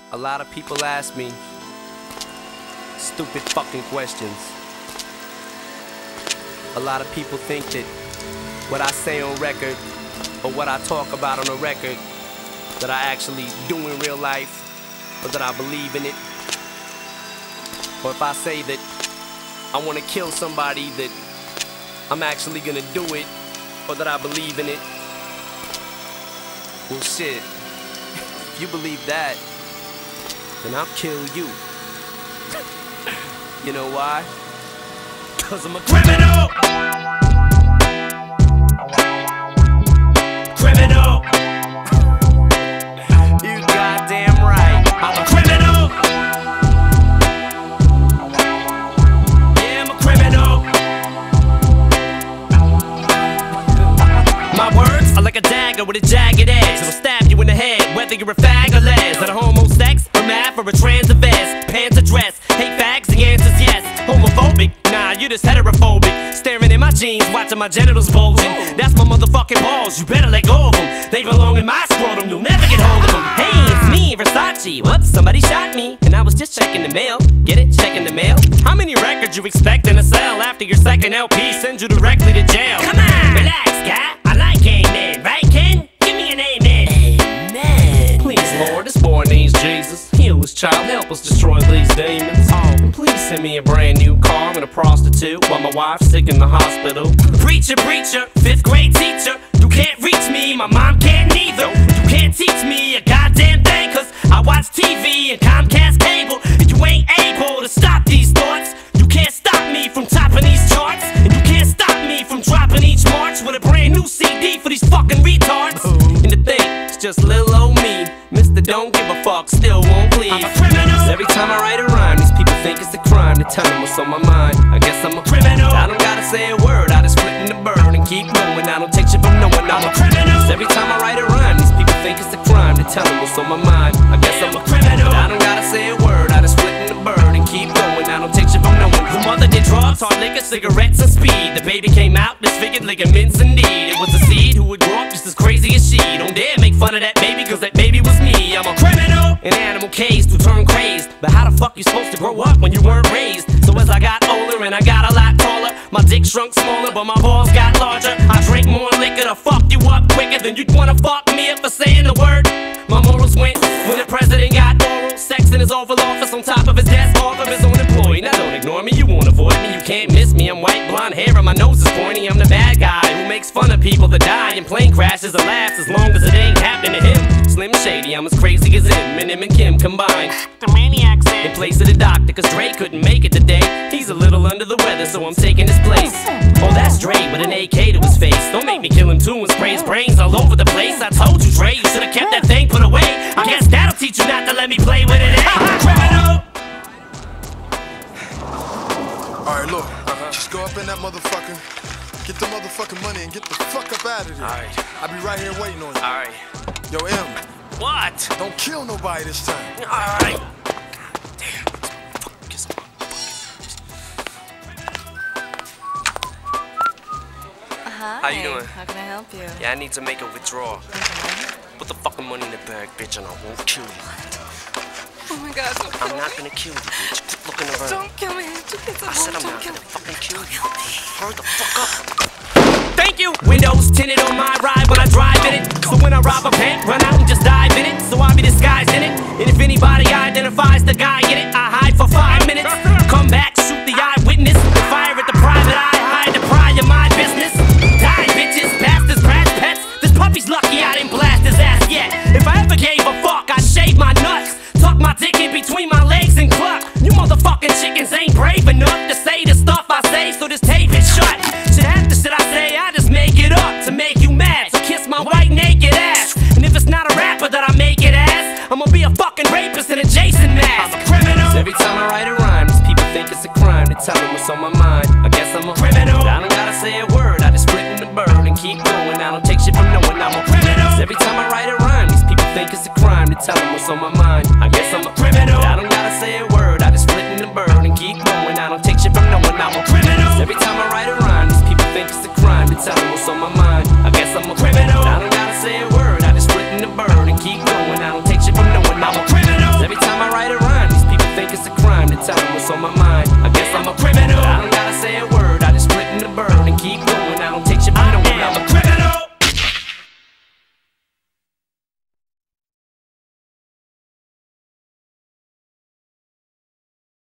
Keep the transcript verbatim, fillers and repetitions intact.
A lot of people ask me stupid fucking questions. A lot of people think that what I say on record or what I talk about on a record that I actually do in real life, or that I believe in it. Or if I say that I want to kill somebody, that I'm actually gonna do it, or that I believe in it. Well, shit, if you believe that, then I'll kill you. You know why? Cause I'm a criminal! Criminal! You goddamn right, I'm a criminal! Yeah, I'm a criminal! My words are like a dagger with a jagged edge. It'll stab you in the head, whether you're a fag or les. That a homo sex, a math, or a trans vest. Pants or dress, hate fags, the answer's yes. Homophobic, nah, you're just heterophobic. Staring in my jeans, watching my genitals bulging. That's my motherfucking balls, you better let go of them. They belong in my scrotum, you'll never get hold of them. Hey, it's me, Versace. Whoops, somebody shot me, and I was just checking the mail. Get it? Checking the mail? How many records you expect in a cell after your second L P sends you directly to jail? Come on, relax, guy. I like amen, right, Ken? Give me an amen. Amen. Please, Lord, this boy needs Jesus. Heal his child, help us destroy these demons. Oh, and please send me a brand new car and a prostitute while my wife's sick in the hospital. Preacher, preacher, fifth grade teacher. You can't reach me, my mom can't neither. You can't teach me a goddamn thing, cause I watch T V and Comcast cable, and you ain't able to stop these thoughts. You can't stop me from topping these charts, and you can't stop me from dropping each March with a brand new C D for these fucking retards. And the thing, it's just little old me, Mister Don't Give a Fuck, still won't please. I'm a criminal. Every time I write a rhyme, these people think it's a crime to tell them what's on my mind. I guess I'm a criminal. I don't gotta say a word, I just flip in the bird and keep going. I don't take shit from no one, I'm a criminal. Every time I write a rhyme, these people think it's a crime to tell them what's on my mind. I guess I'm a criminal. I don't gotta say a word, I just flip in the bird and keep going. I don't take shit from no one. The mother did drugs, hard liquor, cigarettes, and speed. The baby came out, disfigured ligaments indeed. It was a seed who would grow up just as crazy as she. Don't dare make fun of that baby, cause that baby was me. I'm a criminal, an animal caged to turn crazed. But how the fuck you supposed to grow up when you weren't raised? So as I got older and I got a lot taller, my dick shrunk smaller, but my balls got larger. I drank more liquor to fuck you up quicker than you'd wanna fuck me up for saying the word. My morals went when the president got oral sex in his Oval Office on top of his desk, off of his own employee. Now don't ignore me, you won't avoid me, you can't miss me. I'm white, blonde hair, and my nose is pointy. I'm the bad guy who makes fun of people that die in plane crashes and laughs as long as it ain't happening to him. Slim Shady, I'm as crazy as him, and him and Kim combined. The maniac's in place of the doctor, cause Dre couldn't make it today. He's a little under the weather, so I'm taking his place. Oh, that's Dre with an A K to his face. Don't make me kill him too and spray his brains all over the place. I told you, Dre, you should've kept that thing put away. I guess that'll teach you not to let me play with it. I'm a criminal. Alright, look, uh-huh. Just go up in that motherfucker, get the motherfucking money, and get the fuck up out of there. Alright. I'll be right here waiting on you. Alright. Yo, M. What? Don't kill nobody this time. Alright. Hi. How you doing? How can I help you? Yeah, I need to make a withdrawal. Okay. Put the fucking money in the bag, bitch, and I won't kill you. Oh my God, don't kill I'm not me. gonna kill you, bitch. Quit looking around. Don't kill me. It's a I said I'm don't not kill gonna me. fucking kill you. Hurry the fuck up. Thank you! Windows tinted on my ride when I drive in it. So when I rob a bank, run out and just dive in it. So I'll be disguised in it. And if anybody identifies the guy in it, I hide for five minutes. Come back, shoot the eyewitness. Fire at the private eye, hide the pry of my business. Die, bitches, bastards, brats, pets. This puppy's lucky I didn't blast his ass yet. If I ever gave a fuck, I'd shave my nuts. Tuck my dick in between my legs and cluck. You motherfucking chickens ain't brave enough to say the stuff I say, so this tape is shut. Shit half the shit I say, I just make it up to make you mad. So kiss my white naked ass. And if it's not a rapper that I make it as, I'ma be a fucking rapist in a Jason mask. I'm a criminal. Every time I write a rhyme, these people think it's a crime to tell them what's on my mind. I guess I'm a criminal. I don't gotta say a word, I just split in the bird and keep going. I don't take shit from no one, I'm a criminal. Every time I write a rhyme, these people think it's a crime to tell them what's on my mind. I guess I'm a criminal. I don't gotta say a word, I just split in the bird and keep going. I don't take shit from no one, I'm a criminal. Every time I write a rhyme, these people think it's a crime to tell them what's on my mind. I guess I'm a criminal. I don't gotta say a word, I just split in the bird and keep going. I don't take shit from no one, I'm a criminal. Every time think it's a crime to tell them what's on my mind. I guess I'm a criminal. I don't gotta say a word, I just split in the bird and keep going. I don't take shit from no one. I'm a criminal.